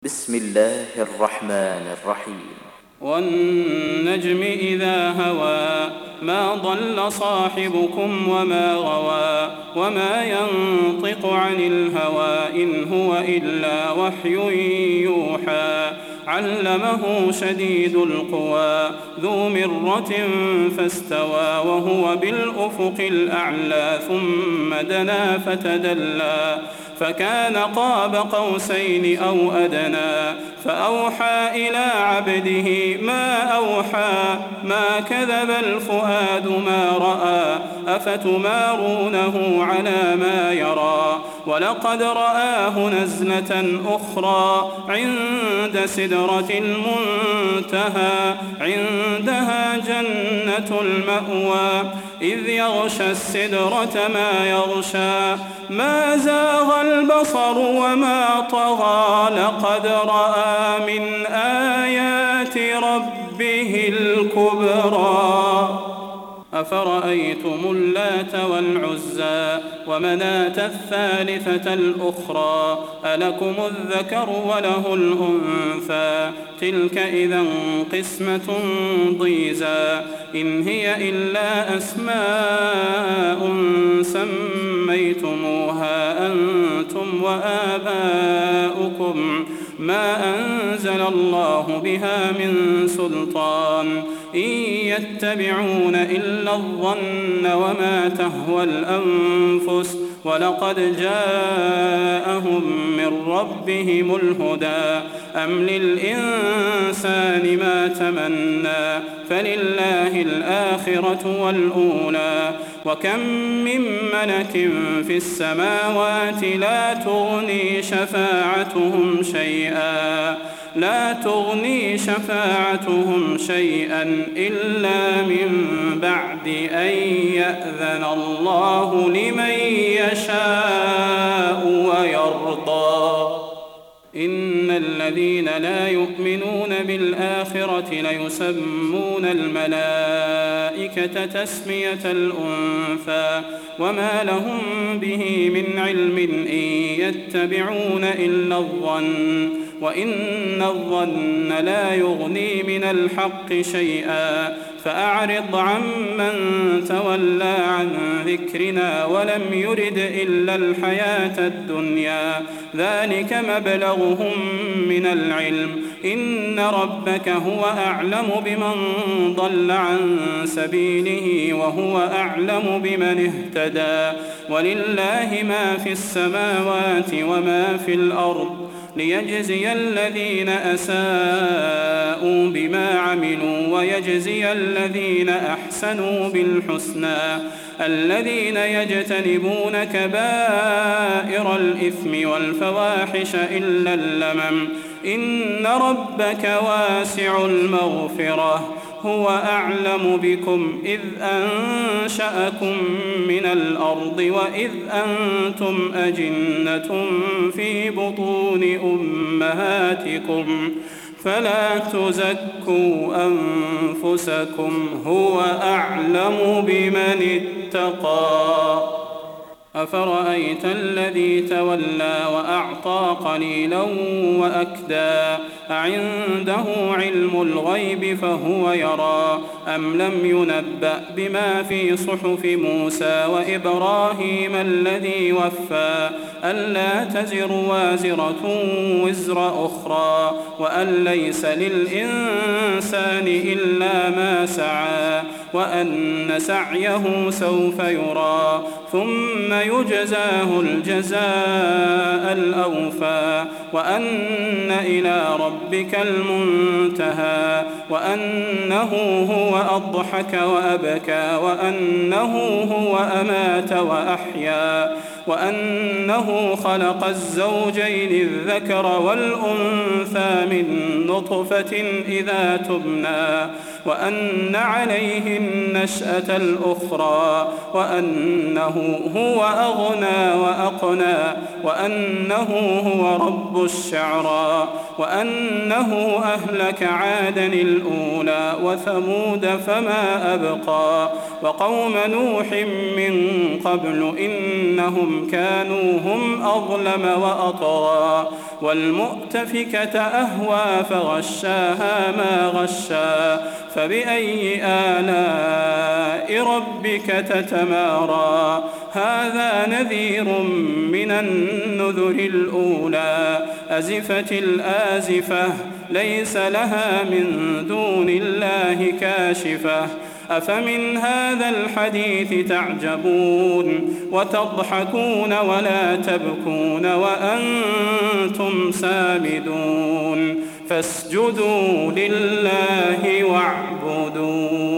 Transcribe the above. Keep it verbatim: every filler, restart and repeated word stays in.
بسم الله الرحمن الرحيم. والنجم إذا هوى ما ضل صاحبكم وما غوى وما ينطق عن الهوى إن هو إلا وحي يوحى علمه شديد القوى ذو مرة فاستوى وهو بالأفق الأعلى ثم دنا فتدلى فكان قاب قوسين أو أدنى فأوحى إلى عبده ما أوحى ما كذب الفؤاد ما رأى أفتمارونه على ما يرى ولقد رآه نزلة أخرى عند سدرة المنتهى عندها جنة المأوى إذ يغشى السدرة ما يغشى ما زاغ البصر وما طغى لقد رأى من آيات ربه الكبرى أفرأيتم اللات والعزى ومناة الثالثة الأخرى ألكم الذكر وله الأنثى تلك إذا قسمة ضيزى إن هي إلا أسماء سميتموها أنتم وآباؤكم ما أنزل الله بها من سلطان إن يتبعون إلا الظن وما تهوى الأنفس ولقد جاءهم من ربهم الهدى أم للإنسان ما تمنى فلله الآخرة والأولى وكم من ملك في السماوات لا تغني شفاعتهم شيئا لا تغني شفاعتهم شيئا إلا من بعد أن يأذن الله لمن يشاء ويرضى إن الذين لا يؤمنون بالآخرة ليسمون الملائكة تسمية الأنثى وما لهم به من علم إن يتبعون إلا الظن وإن الظن لا يغني من الحق شيئا فأعرض عمن تولى عن ذكرنا ولم يرد إلا الحياة الدنيا ذلك مبلغهم من العلم إن ربك هو أعلم بمن ضل عن سبيله وهو أعلم بمن اهتدى ولله ما في السماوات وما في الأرض ليجزي الذين أساءوا بما عملوا ويجزي الذين أحسنوا بالحسنى الذين يجتنبون كبائر الإثم والفواحش إلا اللمم إن ربك واسع المغفرة هو أعلم بكم إذ أنشأكم من الأرض وإذ أنتم أجنة في بطون أمهاتكم فلا تزكوا أنفسكم هو أعلم بمن اتقى أفرأيت الذي تولى وأعطى قليلا وأكدى أعنده علم الغيب فهو يرى أم لم ينبأ بما في صحف موسى وإبراهيم الذي وفى ألا تزر وازرة وزر أخرى وأن ليس للإنسان إلا ما سعى وأن سعيه سوف يرى ثم يجزاه الجزاء الأوفى وأن إلى ربك المنتهى وأنه هو أضحك وأبكى وأنه هو أمات وأحيا وأنه خلق الزوجين الذكر والأنثى من نطفة إذا تبنى وأن عليه النشأة الأخرى وأنه هو أغنى وأقنى وأنه هو رب الشعرى وأنه أهلك عادا الأولى وثمود فما أبقى وقوم نوح من قبل إنهم كانوا هم أظلم وأطغى والمؤتفكة أهوى فغشاها ما غشا فبأي آلاء ربك تتمارى هذا نذير من النذر الأولى أزفت الآزفة ليس لها من دون الله كاشفة أفمن هذا الحديث تعجبون وتضحكون ولا تبكون وأنتم سامدون فاسجدوا لله واعبدوا